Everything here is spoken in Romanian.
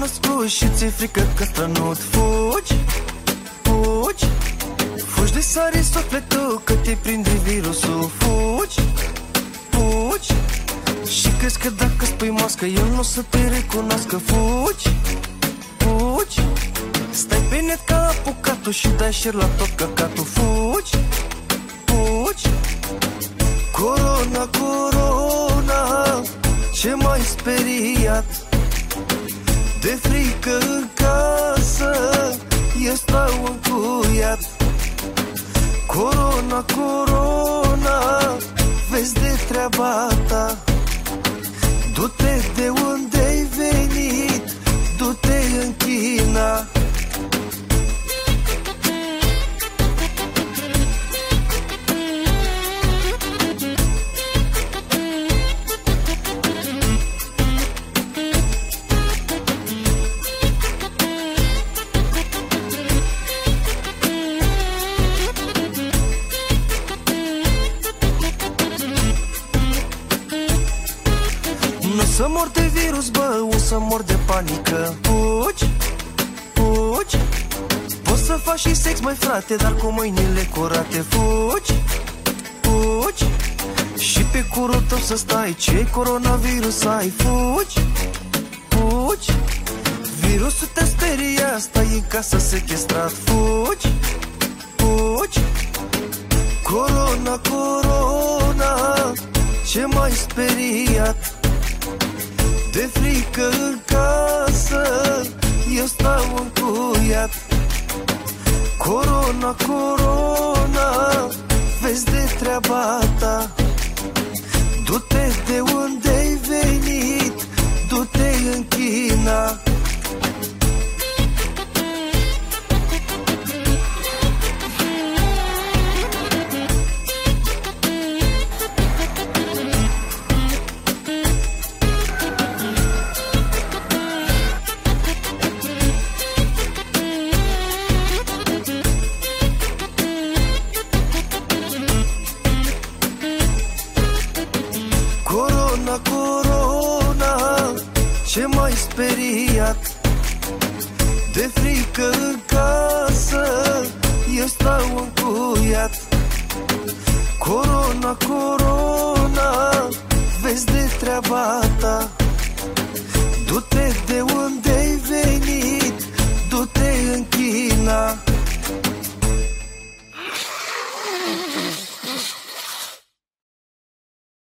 născut și ți-e frică că strănut fugi, fugi. Fugi de sare sufletul că te prinde virusul. Fugi, fugi. Și crezi că dacă spui mască el nu o să te recunoască. Fugi, fugi. Stai pe net ca apucatul și dai share la tot căcatul. Fugi, fugi. Corona, corona, ce m-ai speriat? De frică în casă eu stau încuiat. Corona, corona, vezi de treaba ta. Du-te de unde-ai venit, du-te în China. Să mor de virus, bă, o să mor de panică. Fugi, fugi. Poți să faci și sex, măi frate, dar cu mâinile curate. Fugi, fugi. Și pe curul tău să stai, ce coronavirus ai. Fugi, fugi. Virusul te speria, stai în casă sechestrat. Fugi, fugi. Corona, corona, ce m-ai speriat? De frică în casă eu stau încuiat. Corona, corona, vezi de treaba ta. Du-te de unde-ai venit, du-te în China. Corona, corona, ce m-ai speriat? De frică în casă eu stau încuiat. Corona, corona, vezi de treaba ta.